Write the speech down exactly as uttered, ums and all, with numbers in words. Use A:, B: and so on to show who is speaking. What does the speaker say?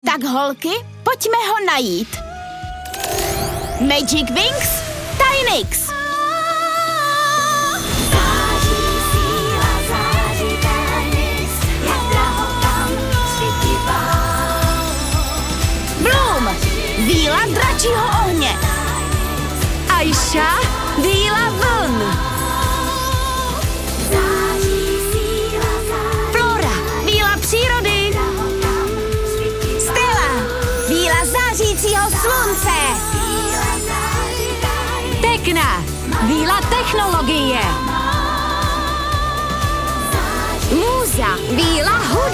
A: Tak holky, pojďme ho najít. Magic Wings Tynix.
B: Září síla, září Tynix, jak drahokam svítí pál.
A: Bloom, víla dračího ohně. Aisha, víla vln.
B: Září síla, září
A: Flora, víla přírody. Stella, víla zářícího slunce. Tekna, víla technologie. Muza, víla hudby.